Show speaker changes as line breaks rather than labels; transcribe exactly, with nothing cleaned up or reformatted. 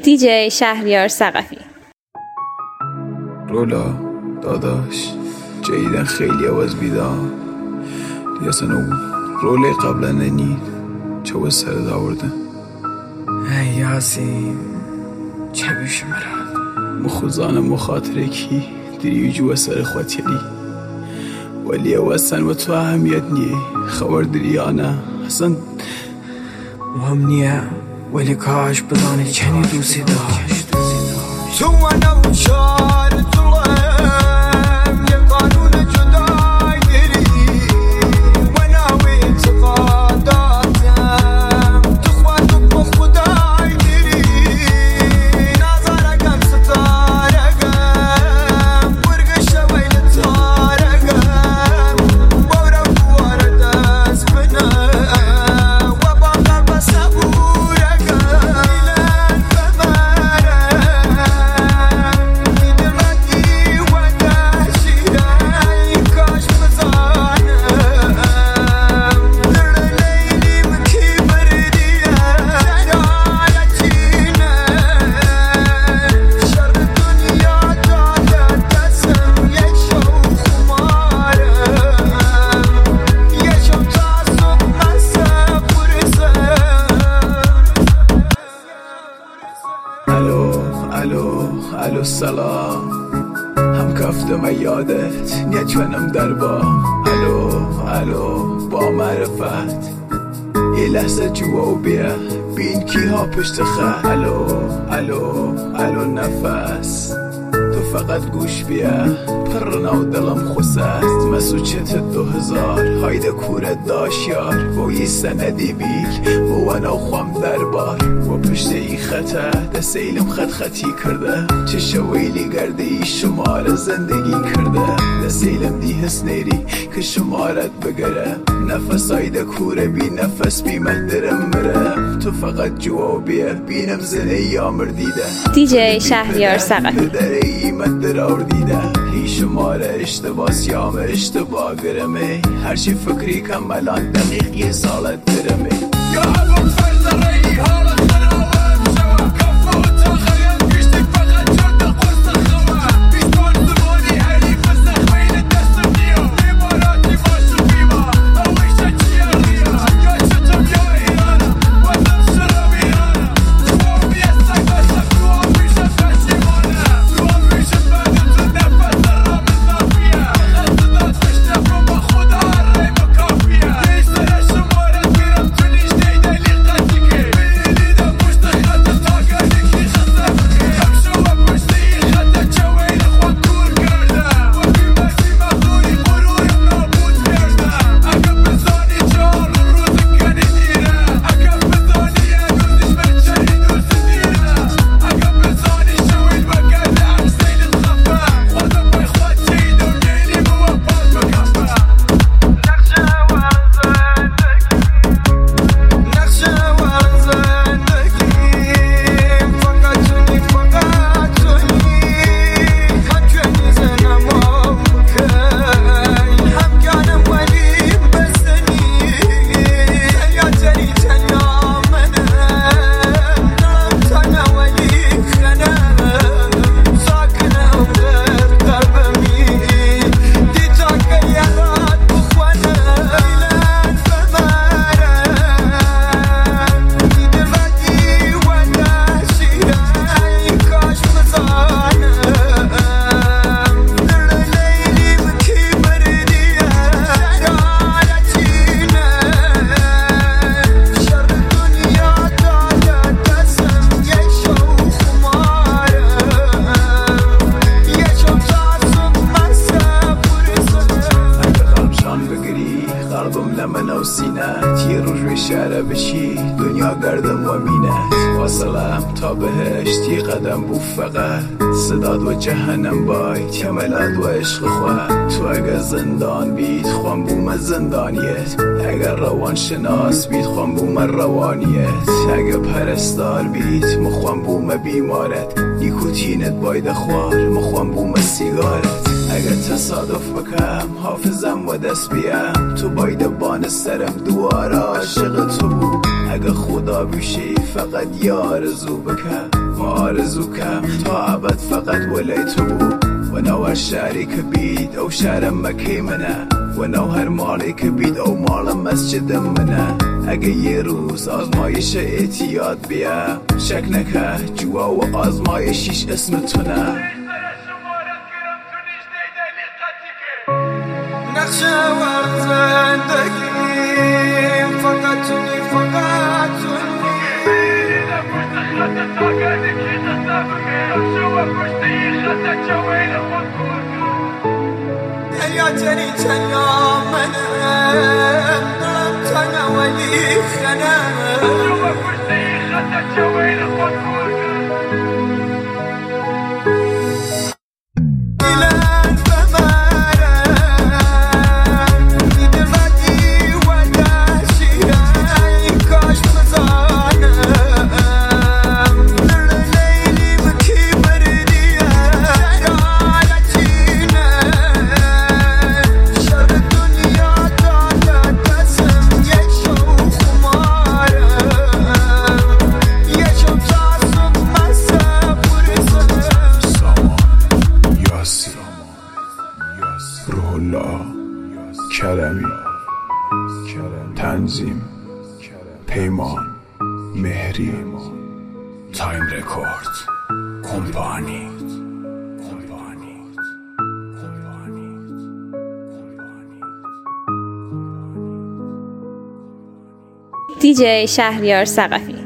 دیجی شهریار ثقفی.
رولا داداش جدیدن خیلی عوض بیدار دیگه اصلا اون روله قبلا ننید چه باید سر داوردن.
ای یاسین چه بیش مرد
مخوزان مخاطره کی دیری جو سر خواتیلی ولی اوستن و تو اهمیت نیه خبر داری یا نه اصلا
مهم نیه ولی کاش بدانی چنی دوستی داشت.
تو منو شار ظلم یه قانون جدای داری و ناوی اعتقاداتم تو خواهدو با خدای داری نظرگم ستارگم برگش ویل تارگم بورو دوار دست بنا و باقر بسبورگم ایلن ببرم میدردی و داشیرای کاش بزانم در لیلیم کی بردیم شرارتینه شر دنیا داده دستم یه شو خمارم یه شو تا صبح مسا برسم.
الو الو الو سلام هم کفتم یادت نیتونم در با الو الو با معرفت یه لحظه جوا و بیا بین کی ها پشت خط الو الو الو نفس تو فقط گوش بیا پرنا و دلم خوست مسو چت دو هزار هایده کورت داشت یار با یه سندی بیل بوانا خوام دربار و پشت ای خطه دست ایلم خط خطی کرده چه شویلی گرده ای شمار زندگی کرده دست ایلم دی حس نیری که شمارت بگره نفس هایده کوره بی نفس بی مهدرم مره تو فقط جوا بیا بینم زنه یا مردیده
دیجی شهریار ثقفی.
دره ای مدرار دیده هی شماره اشتباس یام اشتباه گرمه هرچی فکری کمالان دقیق یه سالت درمه یا الان فرد رایی حالت خراوه شوه کفه و تاخرین بیشتک فقط جرد قرص خواه بیشتون زمانی حریف سخوین دستم نیا عباراتی باشو بیما اویشه چیه ریا یا چطم یا ایرانا و دم شرم ایرانا خواب یه سگ باشم تو آمیشه پشیمانه تو آمیشه بدم تو نفس رام نافیه خط داد بشنف رو با خدا رای مکافیه یه سر شمارت میرم تو نیش دیده لیقتی که بیدیدم پشت خط تاگردی که خسته بخی هم شوه پشت ای خط چویل خواب دور کرده و بیمسی مغدوری غرورم نابود کرده اگه بزانی چهار روز کنی دیره اگه بزانی یه روزش برچنی دوست دیره اگه بزانی شویل بگرده هم سیلت خفه خدا پای خود چید و نیلی بوا پاک بکفه
نقشه و زندگی نقشه و زندگی فقط چونی فقط چونی خجونی زنم و مکن هم گانم ولی بسنی یا تری تنیا منم دارم تنها ولی خنم ساکنم در قلبمی دیتا که یادت بخونم ایلن ببرم میدردی و نشیرای کاش بزانم در لیلیم کی بردیم شرارتینه شر دنیا داده دستم یه شو خمارم یه شو تا صبح مسا برسم.
اگه غمشان بگیری قلبم لمن و سینت یه روز روی شهره بشی دنیا گردم و مینت واصلم تا بهشت یه قدم بو فقط صداد و جهنم باید کملت و عشق خواهد تو اگه زندان بید خوام بوم زندانیت اگر روان شناس بید خوام بوم روانیت اگه پرستار بید مخوام بوم بیمارت نیکوتینت باید خوار مخوام بوم سیگارت اگه تصادف بکم حافظم و دست بیم تو باید بان سرم دوار عاشق تو بود اگه خدا بشی فقط یا آرزو بکه ما آرزو که تا عبد فقط ولی تو و نو هر شهری که بید او شهر مکی منه و نو هر مالی که بید او مال مسجد منه اگه یه روز آزمایش اعتیاد بیا شک نکه جوا و آزمایشیش اسم تو نه
نقشه ور زندگیم فقط تونی فقط تونی دریا تری تنیا منم دارم تنها ولی خنم
روح‌الله کرمی تنظیم پیمان مهری تایم رکورد کمپانی
دی جی شهریار ثقفی.